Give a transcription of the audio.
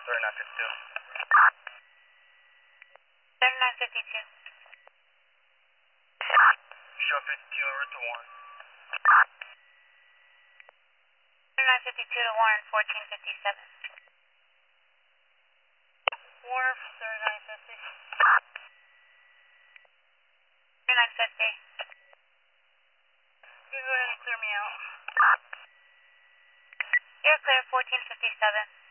3952. 3952. Show 52 en route to Warren. 3952 to Warren, 1457. Warren, 3950. 3950. You go ahead and clear me out. You're clear, 1457.